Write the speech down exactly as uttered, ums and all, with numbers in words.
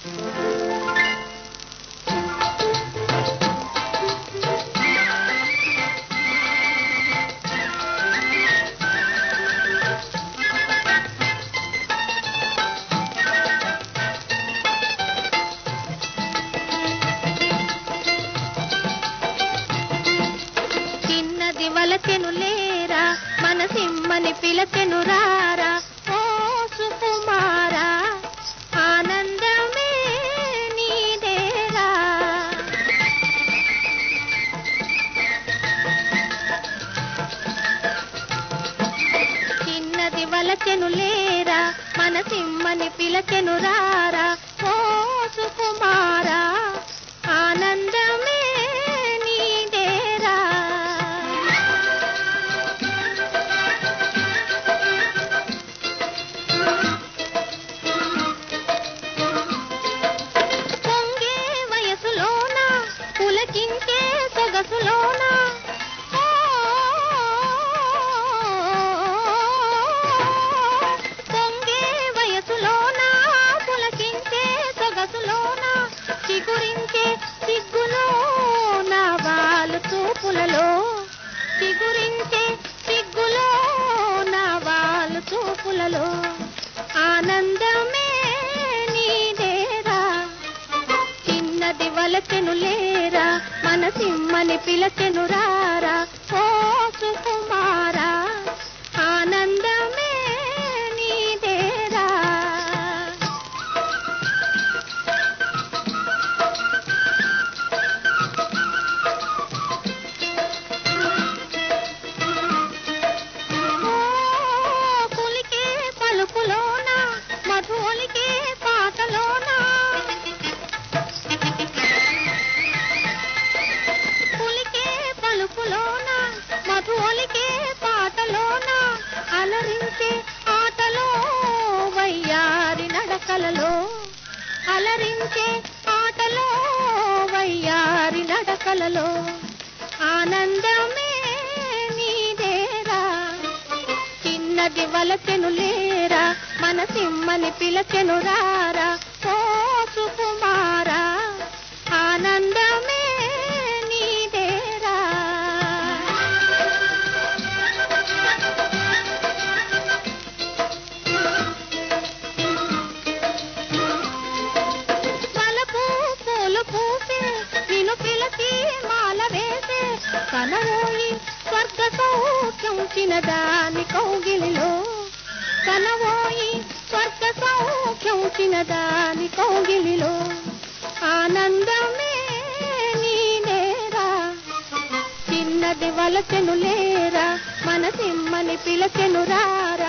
వలచెను లేరా మనసిమ్మని పిలచెను రారా ఓ సుకుమారా ఆనందమే నీదేరా చిన్నది వలచెను లేరా మనసిమ్మని పిలచెను రారా ఓ సుకుమారా ఆనందమే పులకించే సొగసులోన పొంగే వయసులోన పులకించే సొగసులోన చిగురించే సిగ్గులో నా వాలు చూపులలో చిగురించే సిగ్గులో నా వాలు చూపులలో ఆనందమే నీదేరా చిన్నది వలచెను లేరా మనసిమ్మని పిలచెను రారా ఓ సుకుమారా ఆనందమే నీదేరా పులికే పలుకులోన మధులికే పాటలోన మధులికే పాటలోన అలరించే ఆటలో వయ్యారి నడకలలో అలరించే ఆటలో వయ్యారి నడకలలో ఆనందమే నీదేరా చిన్నది వలచెను లేరా మనసిమ్మని పిలచెను రారా ఓ సుకుమారా ఆనందమే కనవోయి స్వర్గ సౌఖ్యం చిన్నదాని కౌగిలిలో కనవోయి స్వర్గ సౌఖ్యం చిన్నదాని కౌగిలిలో ఆనందమే నీదేరా చిన్నది వలచెను లేరా మనసిమ్మని పిలచెను రారా